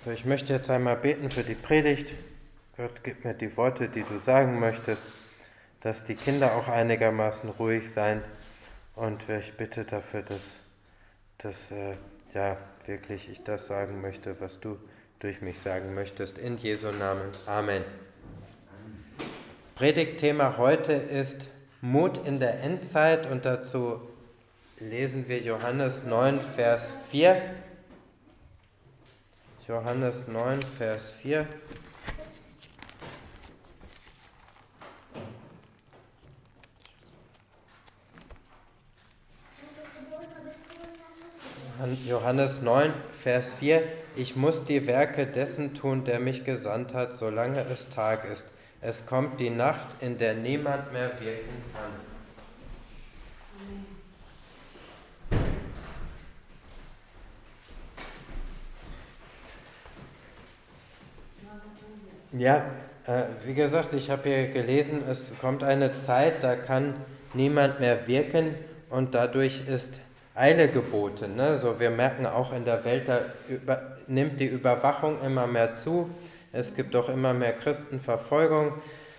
So, ich möchte jetzt einmal beten für die Predigt. Gott, gib mir die Worte, die du sagen möchtest, dass die Kinder auch einigermaßen ruhig sein. Und ich bitte dafür, dass wirklich ich das sagen möchte, was du durch mich sagen möchtest. In Jesu Namen. Amen. Predigtthema heute ist Mut in der Endzeit und dazu lesen wir Johannes 9, Vers 4. Johannes 9, Vers 4. Johannes 9, Vers 4. Ich muss die Werke dessen tun, der mich gesandt hat, solange es Tag ist. Es kommt die Nacht, in der niemand mehr wirken kann. Ja, wie gesagt, ich habe hier gelesen, es kommt eine Zeit, da kann niemand mehr wirken und dadurch ist Eile geboten. Ne? So, wir merken auch in der Welt, da nimmt die Überwachung immer mehr zu. Es gibt auch immer mehr Christenverfolgung.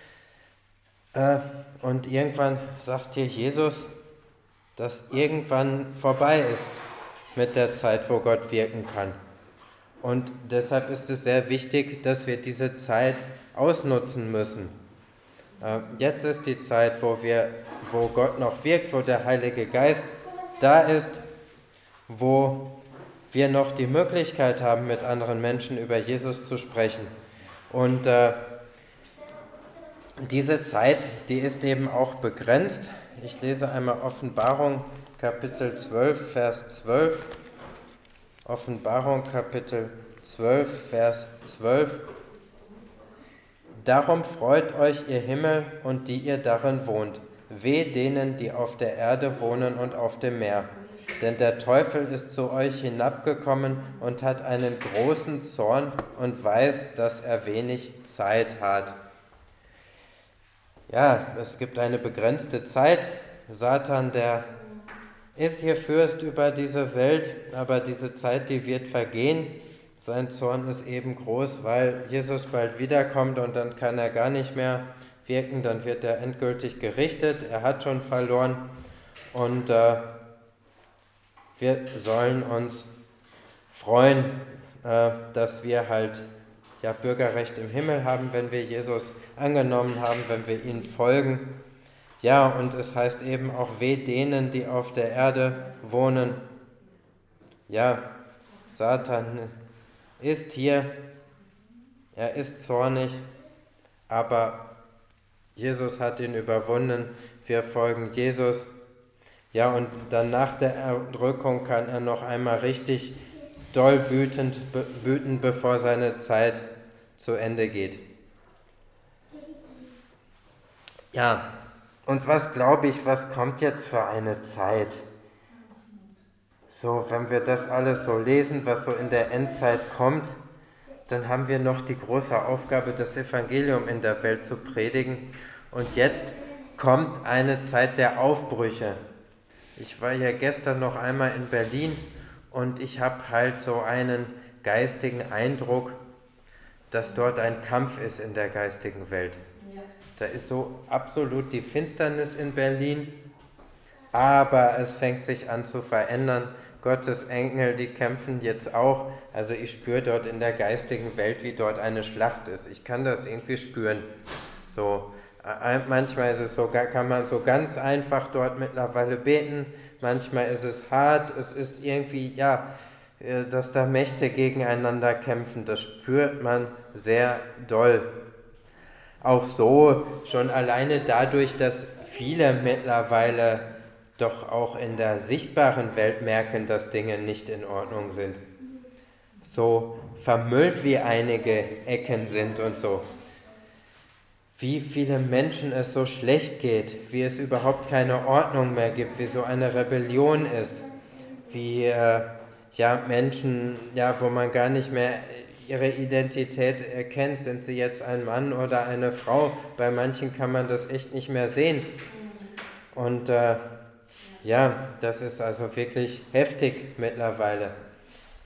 Und irgendwann sagt hier Jesus, dass irgendwann vorbei ist mit der Zeit, wo Gott wirken kann. Und deshalb ist es sehr wichtig, dass wir diese Zeit ausnutzen müssen. Jetzt ist die Zeit, wo Gott noch wirkt, wo der Heilige Geist da ist, wo wir noch die Möglichkeit haben, mit anderen Menschen über Jesus zu sprechen. Und diese Zeit, die ist eben auch begrenzt. Ich lese einmal Offenbarung, Kapitel 12, Vers 12. Offenbarung, Kapitel 12, Vers 12. Darum freut euch, ihr Himmel und die ihr darin wohnt. Weh denen, die auf der Erde wohnen und auf dem Meer. Denn der Teufel ist zu euch hinabgekommen und hat einen großen Zorn und weiß, dass er wenig Zeit hat. Ja, es gibt eine begrenzte Zeit. Satan, der ist hier Fürst über diese Welt, aber diese Zeit, die wird vergehen. Sein Zorn ist eben groß, weil Jesus bald wiederkommt und dann kann er gar nicht mehr wirken, dann wird er endgültig gerichtet. Er hat schon verloren und wir sollen uns freuen, dass wir halt Bürgerrecht im Himmel haben, wenn wir Jesus angenommen haben, wenn wir ihm folgen. Ja, und es heißt eben auch, weh denen, die auf der Erde wohnen. Ja, Satan ist hier, er ist zornig, aber Jesus hat ihn überwunden, wir folgen Jesus. Ja, und dann nach der Erdrückung kann er noch einmal richtig doll wüten, bevor seine Zeit zu Ende geht. Ja, und was glaube ich, was kommt jetzt für eine Zeit? So, wenn wir das alles so lesen, was so in der Endzeit kommt, dann haben wir noch die große Aufgabe, das Evangelium in der Welt zu predigen. Und jetzt kommt eine Zeit der Aufbrüche. Ich war ja gestern noch einmal in Berlin und ich habe halt so einen geistigen Eindruck, dass dort ein Kampf ist in der geistigen Welt. Da ist so absolut die Finsternis in Berlin, aber es fängt sich an zu verändern. Gottes Engel, die kämpfen jetzt auch. Also ich spüre dort in der geistigen Welt, wie dort eine Schlacht ist. Ich kann das irgendwie spüren. So, manchmal ist es sogar, kann man so ganz einfach dort mittlerweile beten. Manchmal ist es hart. Es ist irgendwie, dass da Mächte gegeneinander kämpfen. Das spürt man sehr doll. Auch so, schon alleine dadurch, dass viele mittlerweile doch auch in der sichtbaren Welt merken, dass Dinge nicht in Ordnung sind. So vermüllt wie einige Ecken sind und so. Wie viele Menschen es so schlecht geht, wie es überhaupt keine Ordnung mehr gibt, wie so eine Rebellion ist, wie Menschen, wo man gar nicht mehr ihre Identität erkennt, sind sie jetzt ein Mann oder eine Frau. Bei manchen kann man das echt nicht mehr sehen. Und das ist also wirklich heftig mittlerweile.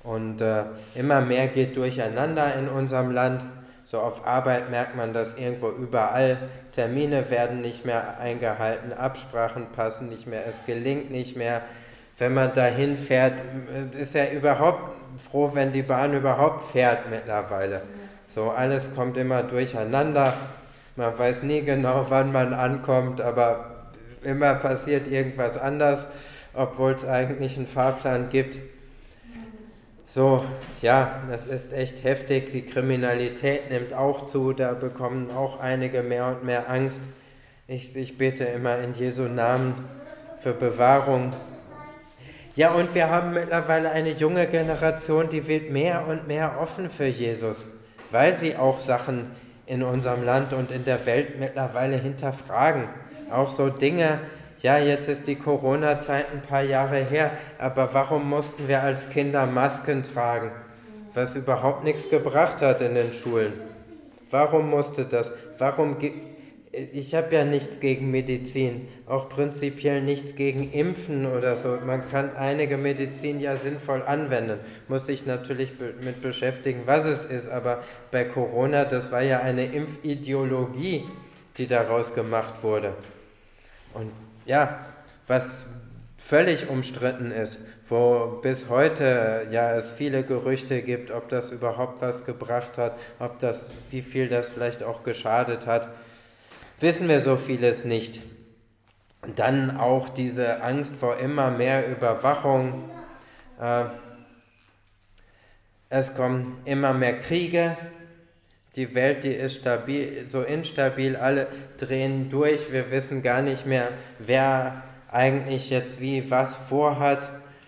Und immer mehr geht durcheinander in unserem Land. So auf Arbeit merkt man das irgendwo überall. Termine werden nicht mehr eingehalten, Absprachen passen nicht mehr, es gelingt nicht mehr. Wenn man dahin fährt, ist er überhaupt froh, wenn die Bahn überhaupt fährt mittlerweile. So alles kommt immer durcheinander. Man weiß nie genau, wann man ankommt, aber immer passiert irgendwas anders, obwohl es eigentlich einen Fahrplan gibt. So, ja, das ist echt heftig. Die Kriminalität nimmt auch zu, da bekommen auch einige mehr und mehr Angst. Ich bete immer in Jesu Namen für Bewahrung. Ja, und wir haben mittlerweile eine junge Generation, die wird mehr und mehr offen für Jesus, weil sie auch Sachen in unserem Land und in der Welt mittlerweile hinterfragen. Auch so Dinge, ja, jetzt ist die Corona-Zeit ein paar Jahre her, aber warum mussten wir als Kinder Masken tragen, was überhaupt nichts gebracht hat in den Schulen? Warum musste das? Ich habe ja nichts gegen Medizin, auch prinzipiell nichts gegen Impfen oder so. Man kann einige Medizin ja sinnvoll anwenden, muss sich natürlich mit beschäftigen, was es ist, aber bei Corona, das war ja eine Impfideologie, die daraus gemacht wurde. Und ja, was völlig umstritten ist, wo bis heute ja es viele Gerüchte gibt, ob das überhaupt was gebracht hat, wie viel das vielleicht auch geschadet hat, wissen wir so vieles nicht. Und dann auch diese Angst vor immer mehr Überwachung. Es kommen immer mehr Kriege. Die Welt, die ist stabil, so instabil, alle drehen durch. Wir wissen gar nicht mehr, wer eigentlich jetzt wie was vorhat.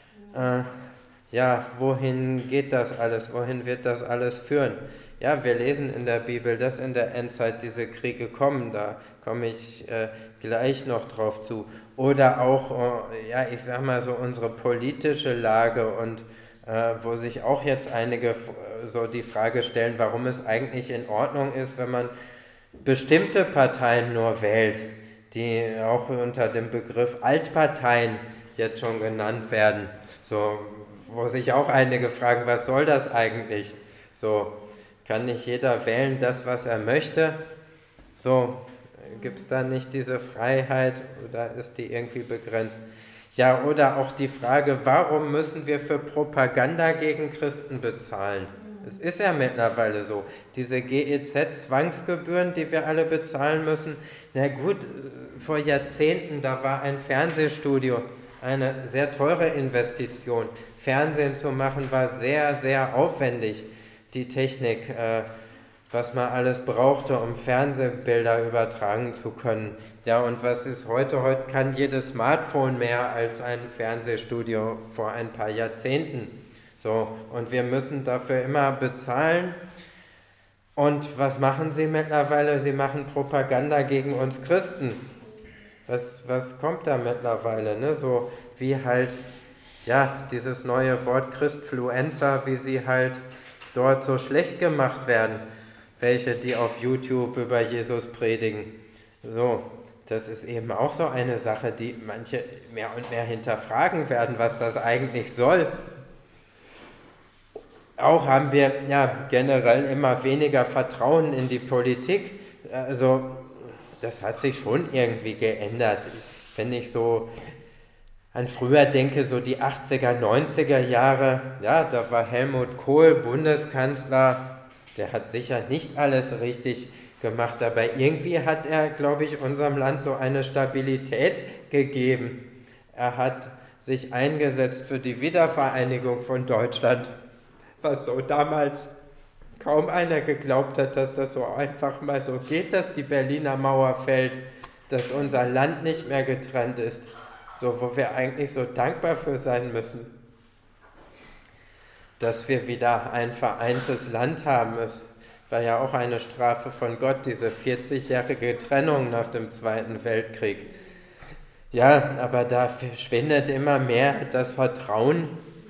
Wohin geht das alles? Wohin wird das alles führen? Ja, wir lesen in der Bibel, dass in der Endzeit diese Kriege kommen. Da komme ich gleich noch drauf zu. Oder auch, ich sag mal so unsere politische Lage und wo sich auch jetzt einige so die Frage stellen, warum es eigentlich in Ordnung ist, wenn man bestimmte Parteien nur wählt, die auch unter dem Begriff Altparteien jetzt schon genannt werden. So, wo sich auch einige fragen, was soll das eigentlich? So, kann nicht jeder wählen das, was er möchte? So, gibt es da nicht diese Freiheit oder ist die irgendwie begrenzt? Ja, oder auch die Frage, warum müssen wir für Propaganda gegen Christen bezahlen? Es ist ja mittlerweile so, diese GEZ-Zwangsgebühren, die wir alle bezahlen müssen, na gut, vor Jahrzehnten, da war ein Fernsehstudio eine sehr teure Investition. Fernsehen zu machen war sehr, sehr aufwendig, die Technik, was man alles brauchte, um Fernsehbilder übertragen zu können. Ja, und was ist heute? Heute kann jedes Smartphone mehr als ein Fernsehstudio vor ein paar Jahrzehnten. So, und wir müssen dafür immer bezahlen. Und was machen sie mittlerweile? Sie machen Propaganda gegen uns Christen. Was kommt da mittlerweile? Ne? So wie halt, ja, dieses neue Wort Christfluencer, wie sie halt dort so schlecht gemacht werden. Welche, die auf YouTube über Jesus predigen. So, das ist eben auch so eine Sache, die manche mehr und mehr hinterfragen werden, was das eigentlich soll. Auch haben wir ja generell immer weniger Vertrauen in die Politik. Also das hat sich schon irgendwie geändert. Wenn ich so an früher denke, so die 80er, 90er Jahre, ja, da war Helmut Kohl Bundeskanzler. Der hat sicher nicht alles richtig gemacht, aber irgendwie hat er, glaube ich, unserem Land so eine Stabilität gegeben. Er hat sich eingesetzt für die Wiedervereinigung von Deutschland, was so damals kaum einer geglaubt hat, dass das so einfach mal so geht, dass die Berliner Mauer fällt, dass unser Land nicht mehr getrennt ist, so wo wir eigentlich so dankbar für sein müssen, dass wir wieder ein vereintes Land haben. Es war ja auch eine Strafe von Gott, diese 40-jährige Trennung nach dem Zweiten Weltkrieg. Ja, aber da verschwindet immer mehr das Vertrauen.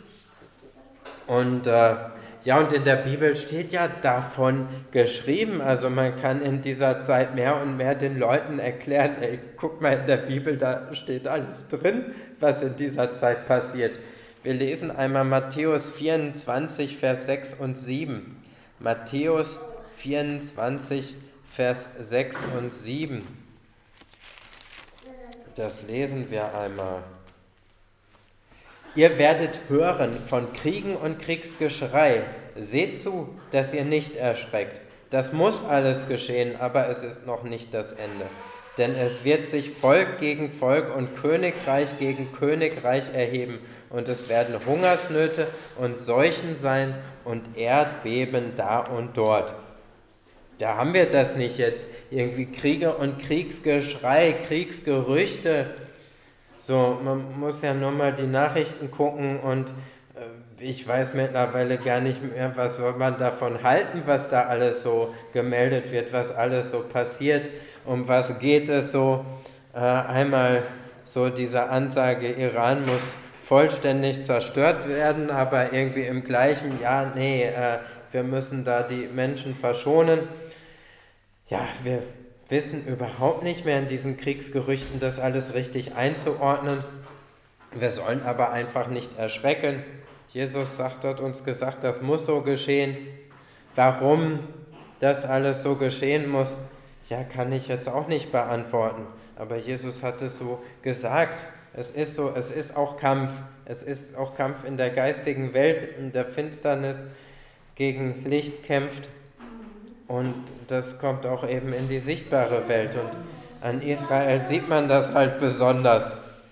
Und und in der Bibel steht ja davon geschrieben, also man kann in dieser Zeit mehr und mehr den Leuten erklären, ey, guck mal in der Bibel, da steht alles drin, was in dieser Zeit passiert. Wir lesen einmal Matthäus 24, Vers 6 und 7. Matthäus 24, Vers 6 und 7. Das lesen wir einmal. Ihr werdet hören von Kriegen und Kriegsgeschrei. Seht zu, dass ihr nicht erschreckt. Das muss alles geschehen, aber es ist noch nicht das Ende. Denn es wird sich Volk gegen Volk und Königreich gegen Königreich erheben. Und es werden Hungersnöte und Seuchen sein und Erdbeben da und dort. Da haben wir das nicht jetzt. Irgendwie Kriege und Kriegsgeschrei, Kriegsgerüchte. So, man muss ja nur mal die Nachrichten gucken und ich weiß mittlerweile gar nicht mehr, was soll man davon halten, was da alles so gemeldet wird, was alles so passiert, um was geht es so. Einmal so diese Ansage, Iran muss vollständig zerstört werden, aber irgendwie im gleichen Jahr, wir müssen da die Menschen verschonen. Ja, wir wissen überhaupt nicht mehr in diesen Kriegsgerüchten, das alles richtig einzuordnen. Wir sollen aber einfach nicht erschrecken. Jesus hat uns gesagt, das muss so geschehen. Warum das alles so geschehen muss, ja, kann ich jetzt auch nicht beantworten. Aber Jesus hat es so gesagt. Es ist so, es ist auch Kampf. Es ist auch Kampf in der geistigen Welt, in der Finsternis gegen Licht kämpft. Und das kommt auch eben in die sichtbare Welt. Und an Israel sieht man das halt besonders.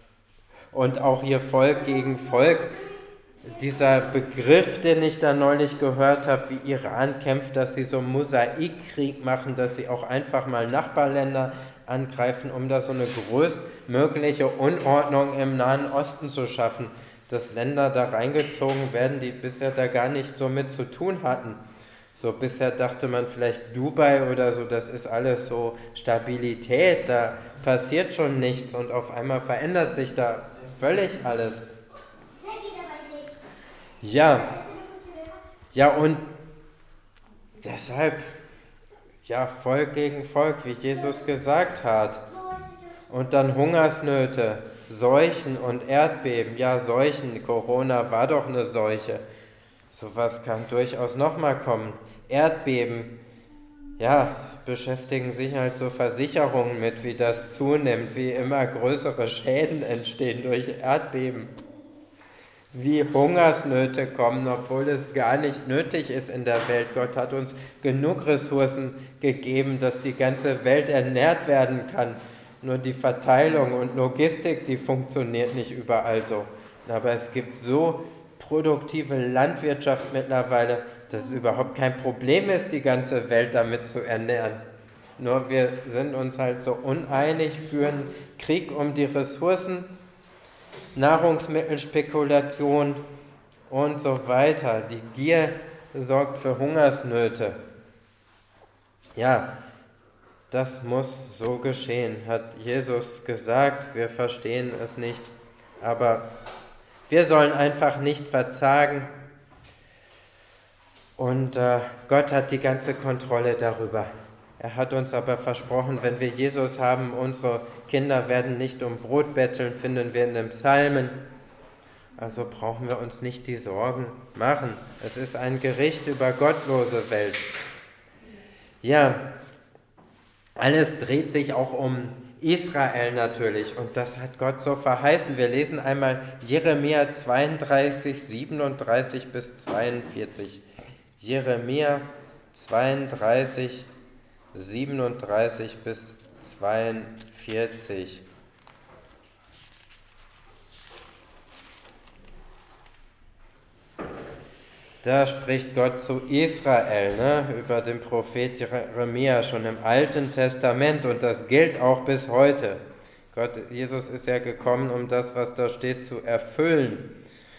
Und auch hier Volk gegen Volk. Dieser Begriff, den ich da neulich gehört habe, wie Iran kämpft, dass sie so einen Mosaikkrieg machen, dass sie auch einfach mal Nachbarländer angreifen, um da so eine größtmögliche Unordnung im Nahen Osten zu schaffen, dass Länder da reingezogen werden, die bisher da gar nicht so mit zu tun hatten. So bisher dachte man vielleicht Dubai oder so, das ist alles so Stabilität, da passiert schon nichts und auf einmal verändert sich da völlig alles. Ja, und deshalb, ja, Volk gegen Volk, wie Jesus gesagt hat. Und dann Hungersnöte, Seuchen und Erdbeben. Ja, Seuchen, Corona war doch eine Seuche. Sowas kann durchaus nochmal kommen. Erdbeben, ja, beschäftigen sich halt so Versicherungen mit, wie das zunimmt, wie immer größere Schäden entstehen durch Erdbeben. Wie Hungersnöte kommen, obwohl es gar nicht nötig ist in der Welt. Gott hat uns genug Ressourcen gegeben, dass die ganze Welt ernährt werden kann. Nur die Verteilung und Logistik, die funktioniert nicht überall so. Aber es gibt so produktive Landwirtschaft mittlerweile, dass es überhaupt kein Problem ist, die ganze Welt damit zu ernähren. Nur wir sind uns halt so uneinig, führen Krieg um die Ressourcen, Nahrungsmittelspekulation und so weiter. Die Gier sorgt für Hungersnöte. Ja, das muss so geschehen, hat Jesus gesagt. Wir verstehen es nicht, aber wir sollen einfach nicht verzagen. Und Gott hat die ganze Kontrolle darüber. Er hat uns aber versprochen, wenn wir Jesus haben, unsere Kinder werden nicht um Brot betteln, finden wir in den Psalmen. Also brauchen wir uns nicht die Sorgen machen. Es ist ein Gericht über gottlose Welt. Ja, alles dreht sich auch um Israel natürlich und das hat Gott so verheißen. Wir lesen einmal Jeremia 32, 37 bis 42. Jeremia 32, 37 bis 42. Da spricht Gott zu Israel, über den Prophet Jeremia schon im Alten Testament und das gilt auch bis heute. Jesus ist ja gekommen, um das, was da steht, zu erfüllen.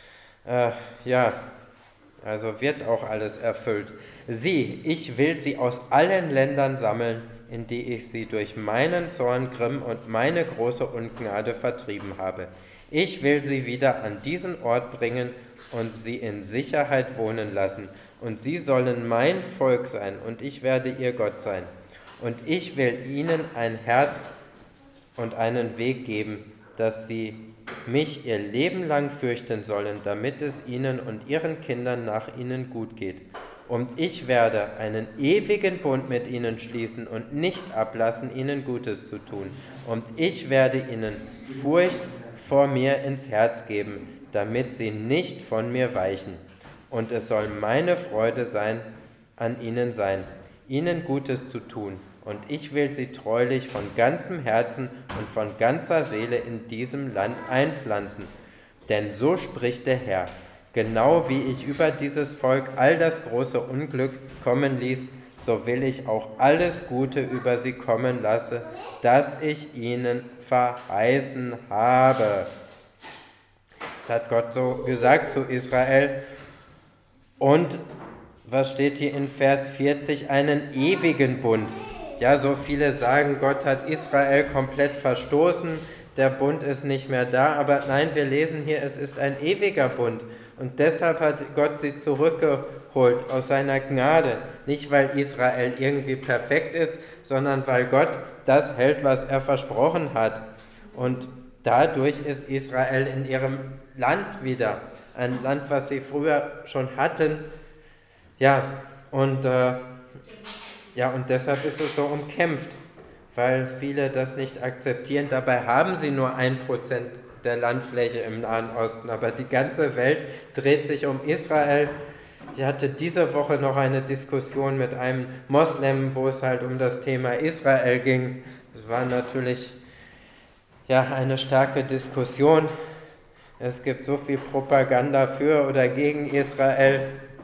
Also wird auch alles erfüllt. Sieh, ich will sie aus allen Ländern sammeln, in die ich sie durch meinen Zorn, Grimm und meine große Ungnade vertrieben habe. Ich will sie wieder an diesen Ort bringen und sie in Sicherheit wohnen lassen. Und sie sollen mein Volk sein und ich werde ihr Gott sein. Und ich will ihnen ein Herz und einen Weg geben, dass sie mich ihr Leben lang fürchten sollen, damit es ihnen und ihren Kindern nach ihnen gut geht. Und ich werde einen ewigen Bund mit ihnen schließen und nicht ablassen, ihnen Gutes zu tun. Und ich werde ihnen Furcht vor mir ins Herz geben, damit sie nicht von mir weichen. Und es soll meine Freude sein, an ihnen sein, ihnen Gutes zu tun. Und ich will sie treulich von ganzem Herzen und von ganzer Seele in diesem Land einpflanzen. Denn so spricht der Herr, genau wie ich über dieses Volk all das große Unglück kommen ließ, so will ich auch alles Gute über sie kommen lassen, das ich ihnen verheißen habe. Das hat Gott so gesagt zu Israel. Und was steht hier in Vers 40? Einen ewigen Bund. Ja, so viele sagen, Gott hat Israel komplett verstoßen, der Bund ist nicht mehr da, aber nein, wir lesen hier, es ist ein ewiger Bund. Und deshalb hat Gott sie zurückgeholt aus seiner Gnade. Nicht, weil Israel irgendwie perfekt ist, sondern weil Gott das hält, was er versprochen hat. Und dadurch ist Israel in ihrem Land wieder. Ein Land, was sie früher schon hatten. Und deshalb ist es so umkämpft, weil viele das nicht akzeptieren. Dabei haben sie nur 1% der Landfläche im Nahen Osten, aber die ganze Welt dreht sich um Israel. Ich hatte diese Woche noch eine Diskussion mit einem Moslem, wo es halt um das Thema Israel ging. Es war natürlich eine starke Diskussion. Es gibt so viel Propaganda für oder gegen Israel.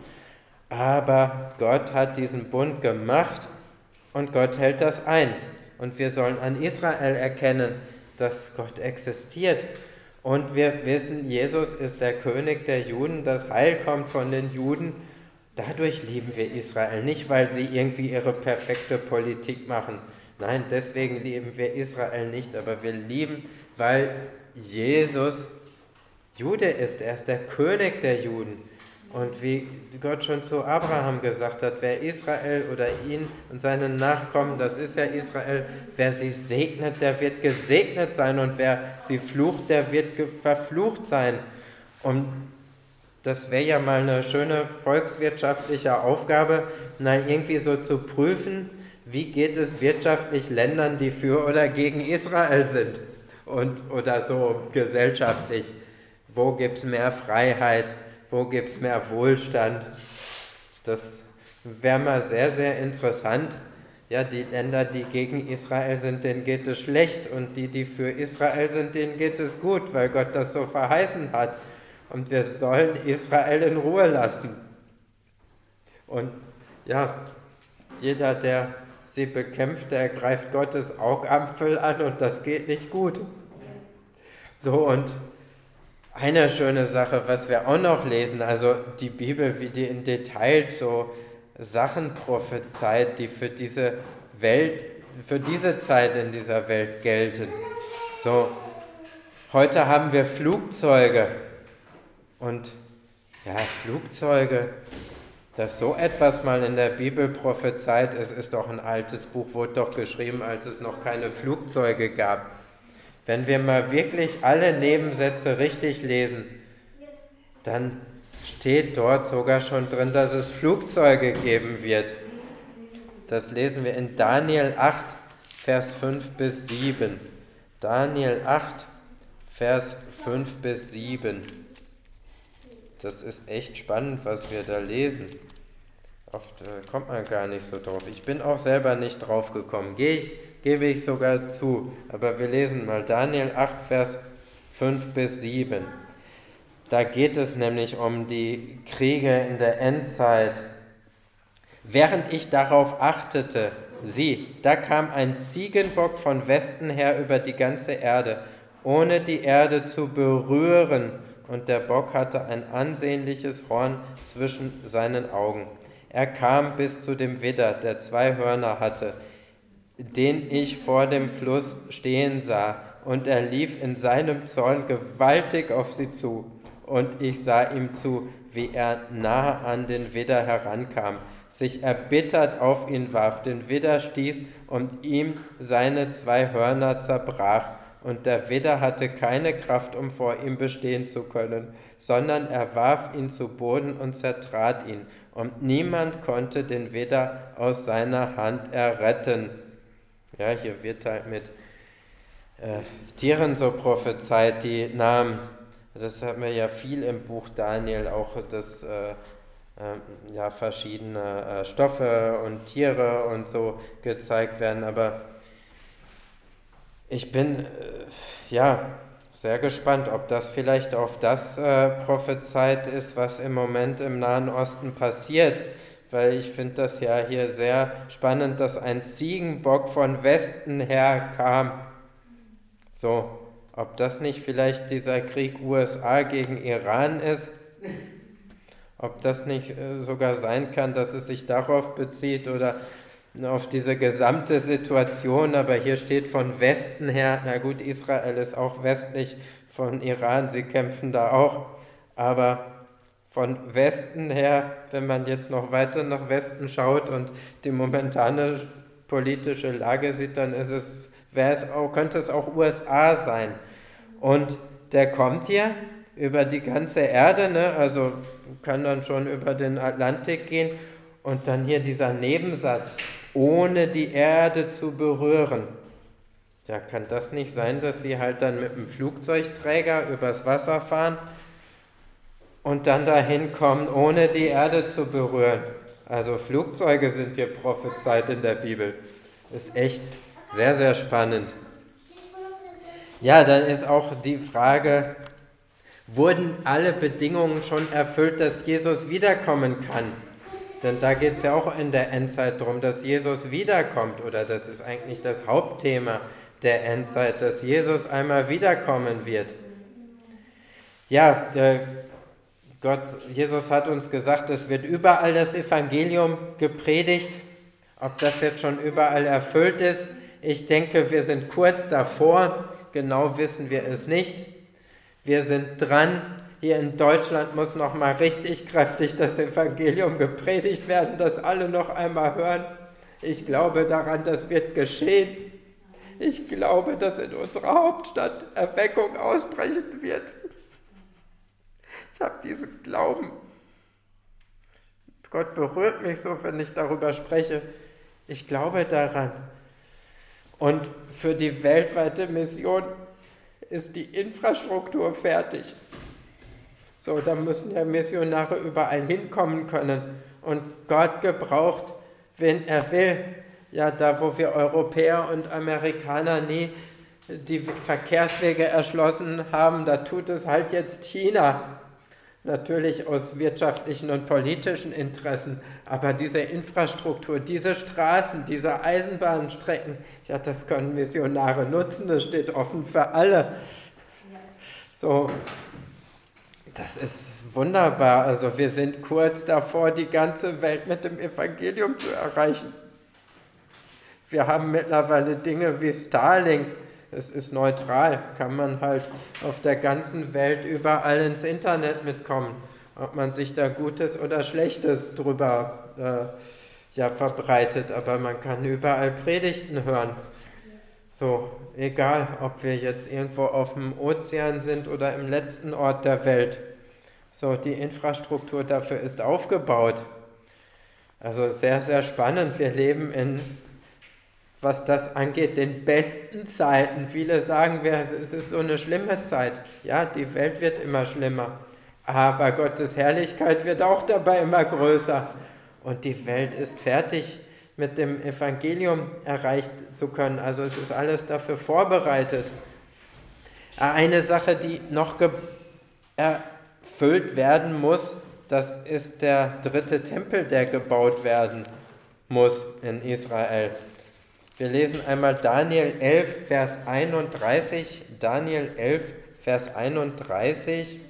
Aber Gott hat diesen Bund gemacht und Gott hält das ein. Und wir sollen an Israel erkennen, dass Gott existiert. Und wir wissen, Jesus ist der König der Juden, das Heil kommt von den Juden. Dadurch lieben wir Israel, nicht weil sie irgendwie ihre perfekte Politik machen. Nein, deswegen lieben wir Israel nicht, aber wir lieben, weil Jesus Jude ist, er ist der König der Juden. Und wie Gott schon zu Abraham gesagt hat, wer Israel oder ihn und seine Nachkommen, das ist ja Israel, wer sie segnet, der wird gesegnet sein und wer sie flucht, der wird verflucht sein. Und das wäre ja mal eine schöne volkswirtschaftliche Aufgabe, irgendwie so zu prüfen, wie geht es wirtschaftlich Ländern, die für oder gegen Israel sind oder so gesellschaftlich. Wo gibt es mehr Freiheit? Wo gibt es mehr Wohlstand? Das wäre mal sehr, sehr interessant. Ja, die Länder, die gegen Israel sind, denen geht es schlecht. Und die für Israel sind, denen geht es gut, weil Gott das so verheißen hat. Und wir sollen Israel in Ruhe lassen. Und jeder, der sie bekämpft, der greift Gottes Augapfel an und das geht nicht gut. So, und eine schöne Sache, was wir auch noch lesen, also die Bibel, wie die in Details so Sachen prophezeit, die für diese Welt, für diese Zeit in dieser Welt gelten. So, heute haben wir Flugzeuge und Flugzeuge, dass so etwas mal in der Bibel prophezeit ist doch ein altes Buch, wurde doch geschrieben, als es noch keine Flugzeuge gab. Wenn wir mal wirklich alle Nebensätze richtig lesen, dann steht dort sogar schon drin, dass es Flugzeuge geben wird. Das lesen wir in Daniel 8, Vers 5 bis 7. Daniel 8, Vers 5 bis 7. Das ist echt spannend, was wir da lesen. Oft kommt man gar nicht so drauf. Ich bin auch selber nicht drauf gekommen. Gebe ich sogar zu. Aber wir lesen mal Daniel 8, Vers 5 bis 7. Da geht es nämlich um die Kriege in der Endzeit. Während ich darauf achtete, da kam ein Ziegenbock von Westen her über die ganze Erde, ohne die Erde zu berühren. Und der Bock hatte ein ansehnliches Horn zwischen seinen Augen. Er kam bis zu dem Widder, der 2 Hörner hatte, den ich vor dem Fluss stehen sah, und er lief in seinem Zorn gewaltig auf sie zu. Und ich sah ihm zu, wie er nahe an den Widder herankam, sich erbittert auf ihn warf, den Widder stieß und ihm seine 2 Hörner zerbrach und der Widder hatte keine Kraft, um vor ihm bestehen zu können, sondern er warf ihn zu Boden und zertrat ihn, und niemand konnte den Widder aus seiner Hand erretten. Ja, hier wird halt mit Tieren so prophezeit, die Namen. Das haben wir ja viel im Buch Daniel, auch dass verschiedene Stoffe und Tiere und so gezeigt werden. Aber ich bin sehr gespannt, ob das vielleicht auf das prophezeit ist, was im Moment im Nahen Osten passiert. Weil ich finde das ja hier sehr spannend, dass ein Ziegenbock von Westen her kam. So, ob das nicht vielleicht dieser Krieg USA gegen Iran ist, ob das nicht sogar sein kann, dass es sich darauf bezieht oder auf diese gesamte Situation, aber hier steht von Westen her, na gut, Israel ist auch westlich von Iran, sie kämpfen da auch, aber von Westen her, wenn man jetzt noch weiter nach Westen schaut und die momentane politische Lage sieht, dann könnte es auch USA sein. Und der kommt hier über die ganze Erde, ne? Also kann dann schon über den Atlantik gehen und dann hier dieser Nebensatz, ohne die Erde zu berühren. Ja, kann das nicht sein, dass sie halt dann mit dem Flugzeugträger übers Wasser fahren und dann dahin kommen, ohne die Erde zu berühren? Also Flugzeuge sind hier prophezeit in der Bibel. Ist echt sehr, sehr spannend. Ja, dann ist auch die Frage, wurden alle Bedingungen schon erfüllt, dass Jesus wiederkommen kann? Denn da geht es ja auch in der Endzeit darum, dass Jesus wiederkommt, oder das ist eigentlich das Hauptthema der Endzeit, dass Jesus einmal wiederkommen wird. Ja, Jesus hat uns gesagt, es wird überall das Evangelium gepredigt. Ob das jetzt schon überall erfüllt ist, ich denke, wir sind kurz davor, genau wissen wir es nicht. Wir sind dran. Hier in Deutschland muss noch mal richtig kräftig das Evangelium gepredigt werden, dass alle noch einmal hören. Ich glaube daran, das wird geschehen. Ich glaube, dass in unserer Hauptstadt Erweckung ausbrechen wird. Ich habe diesen Glauben. Gott berührt mich so, wenn ich darüber spreche. Ich glaube daran. Und für die weltweite Mission ist die Infrastruktur fertig. So, da müssen ja Missionare überall hinkommen können. Und Gott gebraucht, wen er will. Ja, da wo wir Europäer und Amerikaner nie die Verkehrswege erschlossen haben, da tut es halt jetzt China. Natürlich aus wirtschaftlichen und politischen Interessen, aber diese Infrastruktur, diese Straßen, diese Eisenbahnstrecken, ja, das können Missionare nutzen, das steht offen für alle. So, das ist wunderbar, also wir sind kurz davor, die ganze Welt mit dem Evangelium zu erreichen. Wir haben mittlerweile Dinge wie Starlink, es ist neutral, kann man halt auf der ganzen Welt überall ins Internet mitkommen, ob man sich da Gutes oder Schlechtes drüber verbreitet, aber man kann überall Predigten hören. So, egal, ob wir jetzt irgendwo auf dem Ozean sind oder im letzten Ort der Welt. So, die Infrastruktur dafür ist aufgebaut. Also sehr, sehr spannend. Wir leben in, was das angeht, den besten Zeiten. Viele sagen, es ist so eine schlimme Zeit. Ja, die Welt wird immer schlimmer. Aber Gottes Herrlichkeit wird auch dabei immer größer. Und die Welt ist fertig, mit dem Evangelium erreicht zu können. Also es ist alles dafür vorbereitet. Eine Sache, die noch erfüllt werden muss, das ist der 3. Tempel, der gebaut werden muss in Israel. Wir lesen einmal Daniel 11, Vers 31. Daniel 11, Vers 31.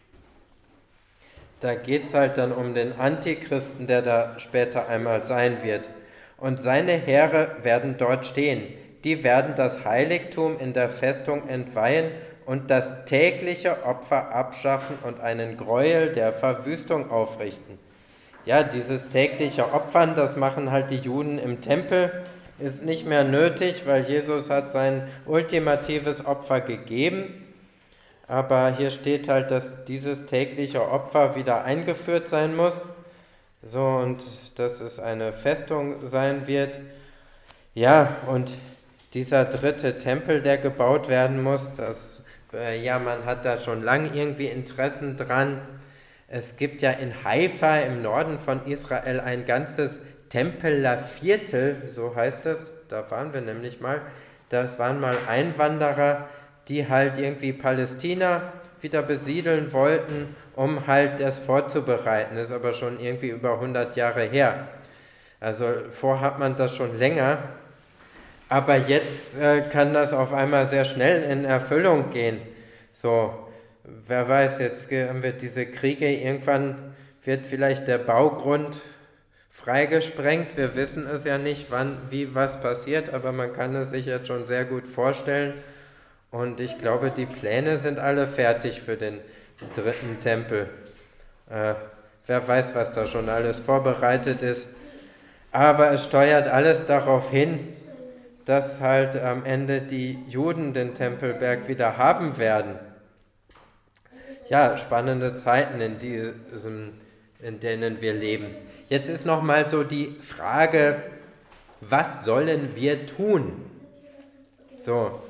Da geht es halt dann um den Antichristen, der da später einmal sein wird. Und seine Heere werden dort stehen. Die werden das Heiligtum in der Festung entweihen und das tägliche Opfer abschaffen und einen Gräuel der Verwüstung aufrichten. Ja, dieses tägliche Opfern, das machen halt die Juden im Tempel. ist nicht mehr nötig, weil Jesus hat sein ultimatives Opfer gegeben. Aber hier steht halt, dass dieses tägliche Opfer wieder eingeführt sein muss. So, und dass es eine Festung sein wird. Ja, und dieser dritte Tempel, der gebaut werden muss, man hat da schon lange irgendwie Interessen dran. Es gibt ja in Haifa im Norden von Israel ein ganzes Tempelviertel, so heißt es, da waren wir nämlich mal. Das waren mal Einwanderer, die halt irgendwie Palästina wieder besiedeln wollten, um halt das vorzubereiten. Das ist aber schon irgendwie über 100 Jahre her. Also hat man das schon länger. Aber jetzt kann das auf einmal sehr schnell in Erfüllung gehen. So, wer weiß, jetzt haben wir diese Kriege, irgendwann wird vielleicht der Baugrund freigesprengt. Wir wissen es ja nicht, wann, wie, was passiert, aber man kann es sich jetzt schon sehr gut vorstellen. Und ich glaube, die Pläne sind alle fertig für den dritten Tempel. Wer weiß, was da schon alles vorbereitet ist. Aber es steuert alles darauf hin, dass halt am Ende die Juden den Tempelberg wieder haben werden. Ja, spannende Zeiten, in denen wir leben. Jetzt ist nochmal so die Frage, was sollen wir tun? So.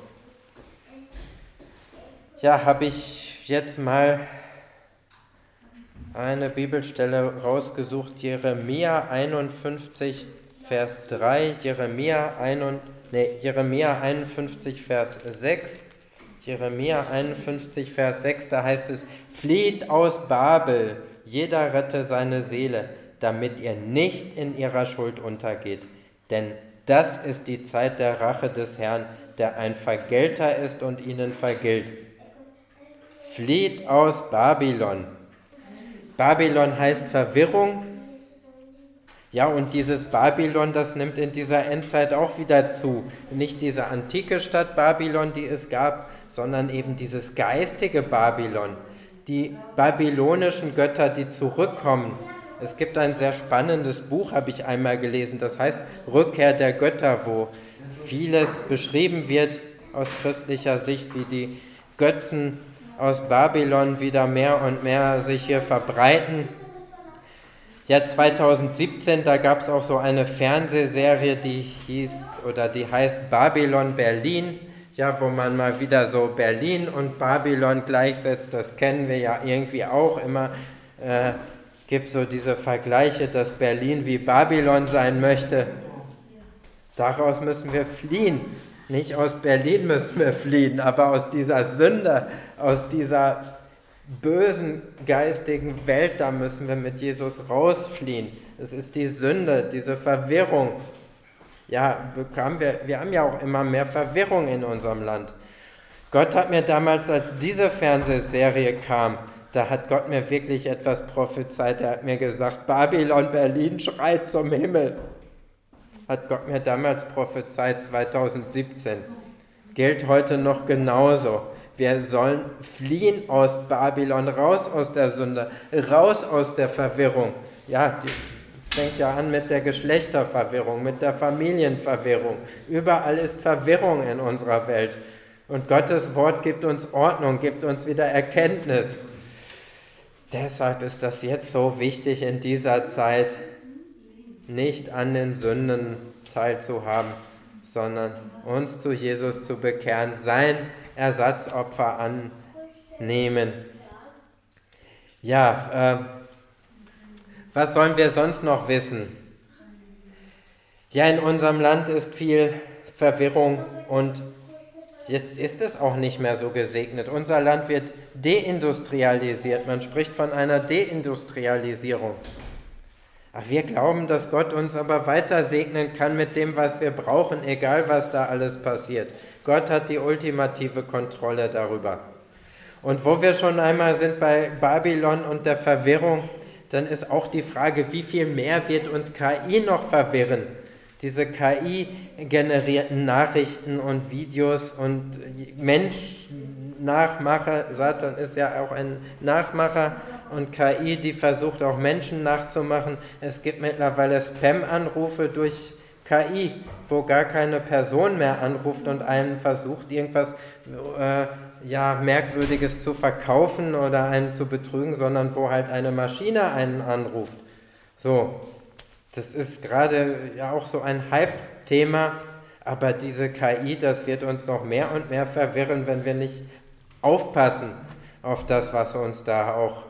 Ja, habe ich jetzt mal eine Bibelstelle rausgesucht, Jeremia 51, Vers 3, Jeremia 51, Vers 6, Jeremia 51, Vers 6, da heißt es, flieht aus Babel, jeder rette seine Seele, damit ihr nicht in ihrer Schuld untergeht, denn das ist die Zeit der Rache des Herrn, der ein Vergelter ist und ihnen vergilt. Flieht aus Babylon. Babylon heißt Verwirrung. Ja, und dieses Babylon, das nimmt in dieser Endzeit auch wieder zu. Nicht diese antike Stadt Babylon, die es gab, sondern eben dieses geistige Babylon. Die babylonischen Götter, die zurückkommen. Es gibt ein sehr spannendes Buch, habe ich einmal gelesen, das heißt Rückkehr der Götter, wo vieles beschrieben wird aus christlicher Sicht, wie die Götzen aus Babylon wieder mehr und mehr sich hier verbreiten. Ja, 2017, da gab es auch so eine Fernsehserie, die heißt Babylon Berlin, ja, wo man mal wieder so Berlin und Babylon gleichsetzt. Das kennen wir ja irgendwie auch immer. Gibt so diese Vergleiche, dass Berlin wie Babylon sein möchte. Daraus müssen wir fliehen. Nicht aus Berlin müssen wir fliehen, aber aus dieser Sünde, aus dieser bösen geistigen Welt, da müssen wir mit Jesus rausfliehen. Es ist die Sünde, diese Verwirrung. Ja, wir haben ja auch immer mehr Verwirrung in unserem Land. Gott hat mir damals, als diese Fernsehserie kam, da hat Gott mir wirklich etwas prophezeit. Er hat mir gesagt, Babylon, Berlin schreit zum Himmel. Hat Gott mir damals prophezeit, 2017. Gilt heute noch genauso. Wir sollen fliehen aus Babylon, raus aus der Sünde, raus aus der Verwirrung. Ja, fängt ja an mit der Geschlechterverwirrung, mit der Familienverwirrung. Überall ist Verwirrung in unserer Welt. Und Gottes Wort gibt uns Ordnung, gibt uns wieder Erkenntnis. Deshalb ist das jetzt so wichtig in dieser Zeit, nicht an den Sünden teilzuhaben, sondern uns zu Jesus zu bekehren, sein Ersatzopfer annehmen. Ja, was sollen wir sonst noch wissen? Ja, in unserem Land ist viel Verwirrung und jetzt ist es auch nicht mehr so gesegnet. Unser Land wird deindustrialisiert. Man spricht von einer Deindustrialisierung. Ach, wir glauben, dass Gott uns aber weiter segnen kann mit dem, was wir brauchen, egal was da alles passiert. Gott hat die ultimative Kontrolle darüber. Und wo wir schon einmal sind bei Babylon und der Verwirrung, dann ist auch die Frage, wie viel mehr wird uns KI noch verwirren? Diese KI-generierten Nachrichten und Videos und Mensch-Nachmacher, Satan ist ja auch ein Nachmacher, und KI, die versucht auch Menschen nachzumachen. Es gibt mittlerweile Spam-Anrufe durch KI, wo gar keine Person mehr anruft und einen versucht, irgendwas Merkwürdiges zu verkaufen oder einen zu betrügen, sondern wo halt eine Maschine einen anruft. So, das ist gerade ja auch so ein Hype-Thema, aber diese KI, das wird uns noch mehr und mehr verwirren, wenn wir nicht aufpassen auf das, was uns da auch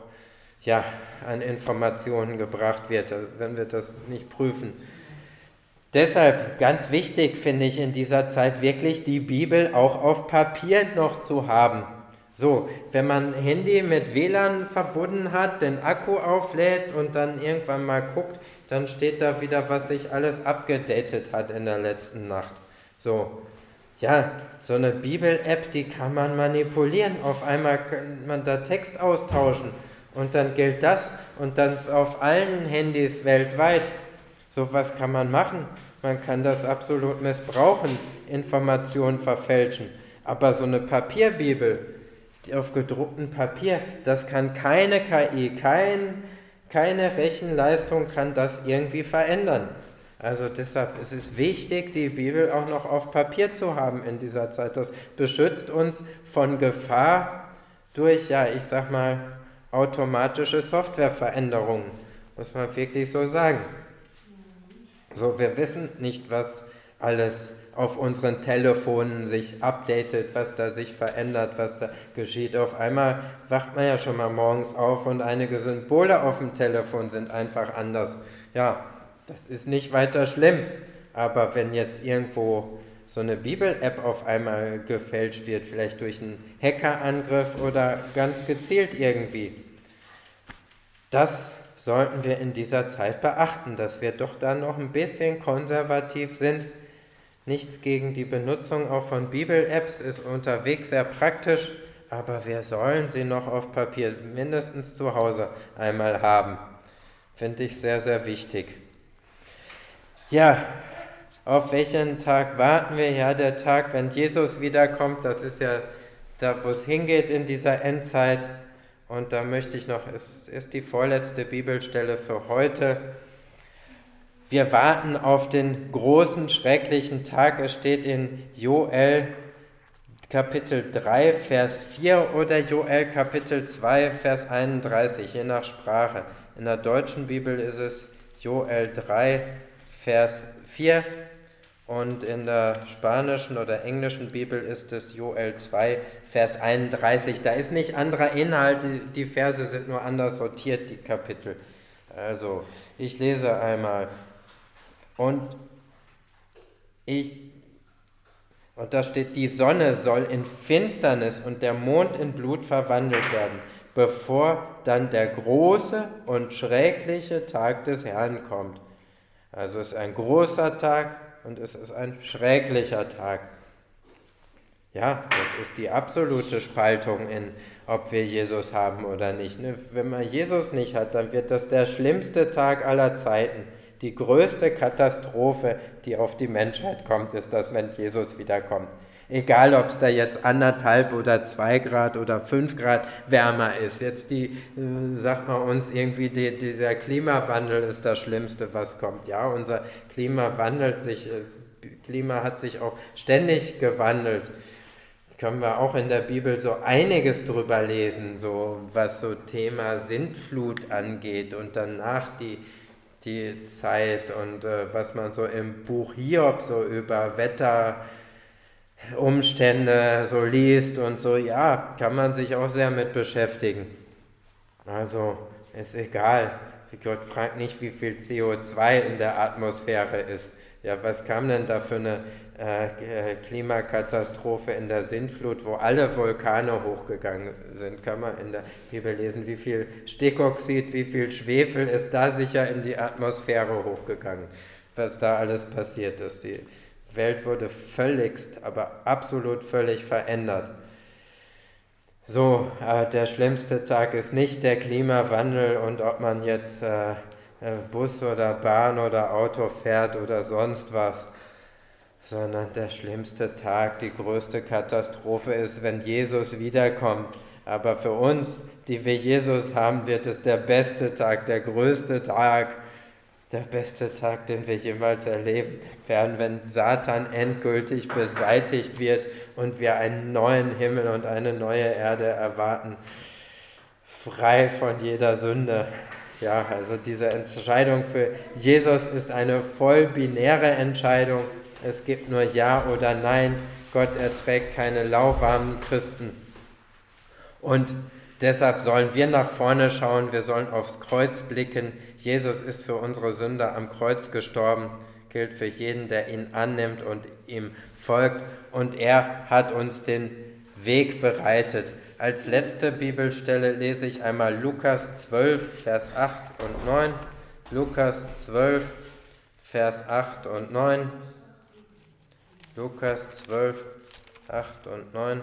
an Informationen gebracht wird, wenn wir das nicht prüfen. Deshalb ganz wichtig finde ich in dieser Zeit wirklich die Bibel auch auf Papier noch zu haben. So, wenn man ein Handy mit WLAN verbunden hat, den Akku auflädt und dann irgendwann mal guckt, dann steht da wieder, was sich alles abgedatet hat in der letzten Nacht. So, so eine Bibel-App, die kann man manipulieren. Auf einmal kann man da Text austauschen und dann gilt das und dann ist auf allen Handys weltweit. So was kann man machen. Man kann das absolut missbrauchen, Informationen verfälschen. Aber so eine Papierbibel, die auf gedrucktem Papier, das kann keine KI, keine Rechenleistung kann das irgendwie verändern. Also deshalb ist es wichtig, die Bibel auch noch auf Papier zu haben in dieser Zeit. Das beschützt uns von Gefahr durch, automatische Softwareveränderungen, muss man wirklich so sagen. So, wir wissen nicht, was alles auf unseren Telefonen sich updatet, was da sich verändert, was da geschieht. Auf einmal wacht man ja schon mal morgens auf und einige Symbole auf dem Telefon sind einfach anders. Ja, das ist nicht weiter schlimm, aber wenn jetzt irgendwo so eine Bibel-App auf einmal gefälscht wird, vielleicht durch einen Hackerangriff oder ganz gezielt irgendwie, das sollten wir in dieser Zeit beachten, dass wir doch da noch ein bisschen konservativ sind. Nichts gegen die Benutzung auch von Bibel-Apps, ist unterwegs sehr praktisch, aber wir sollen sie noch auf Papier mindestens zu Hause einmal haben. Finde ich sehr, sehr wichtig. Ja, auf welchen Tag warten wir? Ja, der Tag, wenn Jesus wiederkommt, das ist ja da, wo es hingeht in dieser Endzeit. Und da möchte ich noch, es ist die vorletzte Bibelstelle für heute. Wir warten auf den großen, schrecklichen Tag. Es steht in Joel Kapitel 3, Vers 4 oder Joel Kapitel 2, Vers 31, je nach Sprache. In der deutschen Bibel ist es Joel 3, Vers 4 und in der spanischen oder englischen Bibel ist es Joel 2, Vers 31. Da ist nicht anderer Inhalt, die Verse sind nur anders sortiert, die Kapitel. Also, ich lese einmal. Und da steht, die Sonne soll in Finsternis und der Mond in Blut verwandelt werden, bevor dann der große und schreckliche Tag des Herrn kommt. Also es ist ein großer Tag und es ist ein schrecklicher Tag. Ja, das ist die absolute Spaltung in, ob wir Jesus haben oder nicht. Wenn man Jesus nicht hat, dann wird das der schlimmste Tag aller Zeiten. Die größte Katastrophe, die auf die Menschheit kommt, ist das, wenn Jesus wiederkommt. Egal, ob es da jetzt 1,5 oder 2 Grad oder 5 Grad wärmer ist. Jetzt sagt man uns irgendwie, dieser Klimawandel ist das Schlimmste, was kommt. Ja, unser Klima wandelt sich, das Klima hat sich auch ständig gewandelt. Können wir auch in der Bibel so einiges drüber lesen, so was so Thema Sintflut angeht und danach die Zeit und was man so im Buch Hiob so über Wetterumstände so liest und so, ja, kann man sich auch sehr mit beschäftigen. Also ist egal, Gott fragt nicht, wie viel CO2 in der Atmosphäre ist. Ja, was kam denn da für eine Klimakatastrophe in der Sintflut, wo alle Vulkane hochgegangen sind? Kann man in der Bibel lesen, wie viel Stickoxid, wie viel Schwefel ist da sicher in die Atmosphäre hochgegangen, was da alles passiert ist. Die Welt wurde völligst, aber absolut völlig verändert. So, der schlimmste Tag ist nicht der Klimawandel und ob man jetzt Bus oder Bahn oder Auto fährt oder sonst was, sondern der schlimmste Tag, die größte Katastrophe ist, wenn Jesus wiederkommt. Aber für uns, die wir Jesus haben, wird es der beste Tag, der größte Tag, der beste Tag, den wir jemals erleben werden, wenn Satan endgültig beseitigt wird und wir einen neuen Himmel und eine neue Erde erwarten, frei von jeder Sünde. Ja, also diese Entscheidung für Jesus ist eine voll binäre Entscheidung. Es gibt nur Ja oder Nein. Gott erträgt keine lauwarmen Christen. Und deshalb sollen wir nach vorne schauen, wir sollen aufs Kreuz blicken. Jesus ist für unsere Sünde am Kreuz gestorben, gilt für jeden, der ihn annimmt und ihm folgt. Und er hat uns den Weg bereitet. Als letzte Bibelstelle lese ich einmal Lukas 12, Vers 8 und 9. Lukas 12, Vers 8 und 9. Lukas 12, 8 und 9.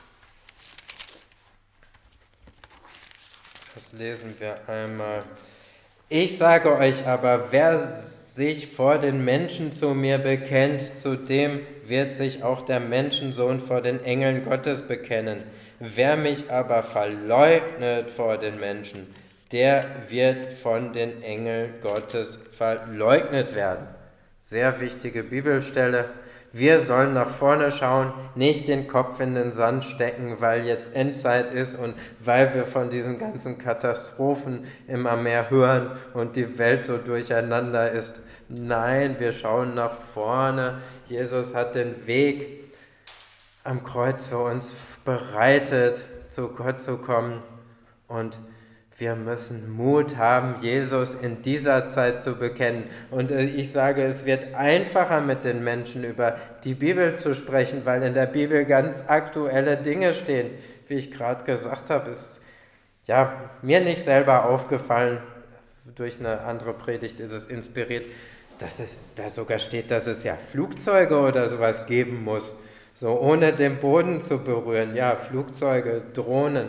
Das lesen wir einmal. Ich sage euch aber, wer sich vor den Menschen zu mir bekennt, zu dem wird sich auch der Menschensohn vor den Engeln Gottes bekennen. Wer mich aber verleugnet vor den Menschen, der wird von den Engeln Gottes verleugnet werden. Sehr wichtige Bibelstelle. Wir sollen nach vorne schauen, nicht den Kopf in den Sand stecken, weil jetzt Endzeit ist und weil wir von diesen ganzen Katastrophen immer mehr hören und die Welt so durcheinander ist. Nein, wir schauen nach vorne. Jesus hat den Weg am Kreuz für uns bereitet, zu Gott zu kommen, und wir müssen Mut haben, Jesus in dieser Zeit zu bekennen. Und ich sage, es wird einfacher mit den Menschen über die Bibel zu sprechen, weil in der Bibel ganz aktuelle Dinge stehen. Wie ich gerade gesagt habe, ist mir nicht selber aufgefallen, durch eine andere Predigt ist es inspiriert, dass es da sogar steht, dass es ja Flugzeuge oder sowas geben muss, so ohne den Boden zu berühren. Ja, Flugzeuge, Drohnen,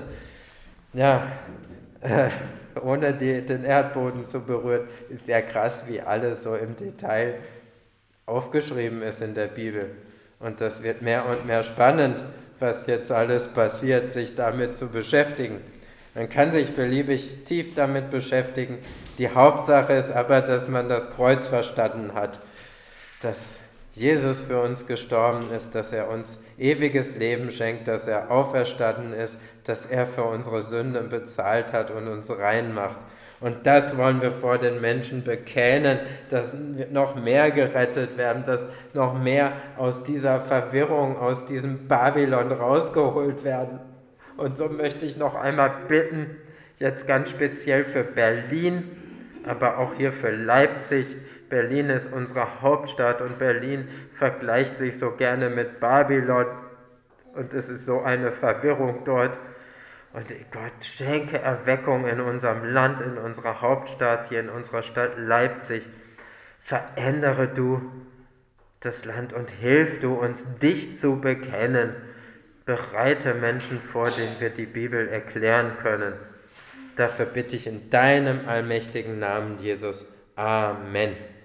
ohne den Erdboden zu berühren. Ist ja krass, wie alles so im Detail aufgeschrieben ist in der Bibel. Und das wird mehr und mehr spannend, was jetzt alles passiert, sich damit zu beschäftigen. Man kann sich beliebig tief damit beschäftigen. Die Hauptsache ist aber, dass man das Kreuz verstanden hat, dass Jesus für uns gestorben ist, dass er uns ewiges Leben schenkt, dass er auferstanden ist, dass er für unsere Sünden bezahlt hat und uns rein macht. Und das wollen wir vor den Menschen bekennen, dass noch mehr gerettet werden, dass noch mehr aus dieser Verwirrung, aus diesem Babylon rausgeholt werden. Und so möchte ich noch einmal bitten, jetzt ganz speziell für Berlin, aber auch hier für Leipzig. Berlin ist unsere Hauptstadt und Berlin vergleicht sich so gerne mit Babylon und es ist so eine Verwirrung dort. Und Gott, schenke Erweckung in unserem Land, in unserer Hauptstadt, hier in unserer Stadt Leipzig. Verändere du das Land und hilf du uns, dich zu bekennen. Bereite Menschen vor, denen wir die Bibel erklären können. Dafür bitte ich in deinem allmächtigen Namen, Jesus. Amen.